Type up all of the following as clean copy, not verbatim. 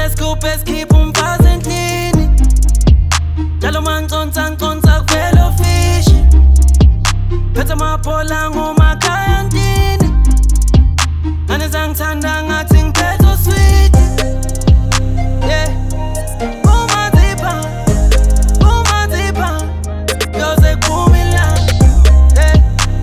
lescoop esikhipha umfazi endlini njalo manconsa kuvela ofishi phethe amaphola ngomakhaya ndini anezangithanda ngathi ngiphethe sweet yeah yoze kumila yeah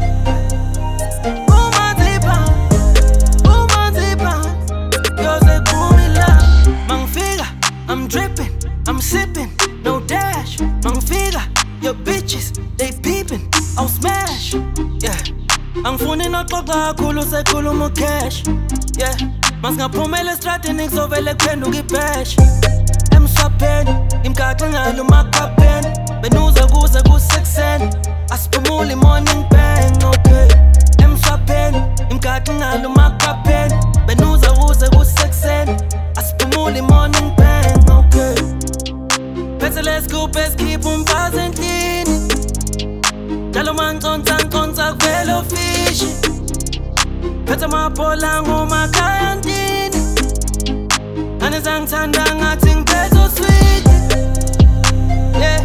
yoze kumila mangifika I'm dripping I'm sipping no dash mangifika your bitches they peeping I'll smash yeah angifuni noxoxa kakhulu sekhuluma cash yeah masingaphumela estradini ngizovele kuphenduka ibash emswapheni imgaxa ngalo makhapheni benuza kuze ku-6 asiphumule morning bang okay emswapheni imgaxa ngalo makhapheni benuza kuze ku-6 asiphumule morning bang okay phethe lescoop esikhipha umfazi endlini njalo manconsa kuvela ofishi phethe amaphola ngomakhaya ndini anezangithanda ngathi ngiphethe sweet yeah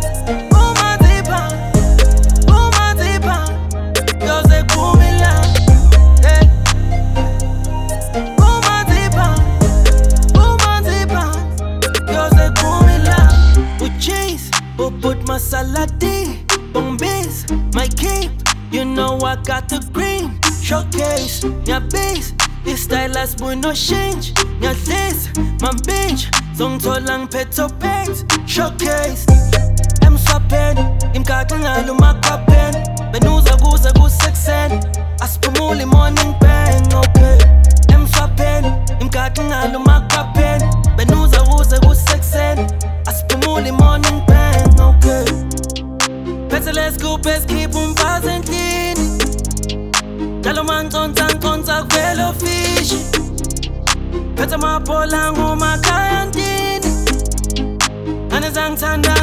yoze kumila yeah yoze kumila cheese put masala D Bombis, my cape, you know I got the green showcase, nya base, this style as boy no change, nya this, my bench, zongithola ngiphethe bags, showcase, emswapheni, imgaxa ngalo makhapheni, benuza kuze ku-6 asiphumule morning bang, okay, emswapheni, imgaxa ngalo makhapheni, benuza kuze ku-6 asiphumule morning bang, okay. Phethe lescoop esikhipha umfazi endlini njalo manconsa kuvela ofishi phethe amaphola ngomakhaya ndini anezangithanda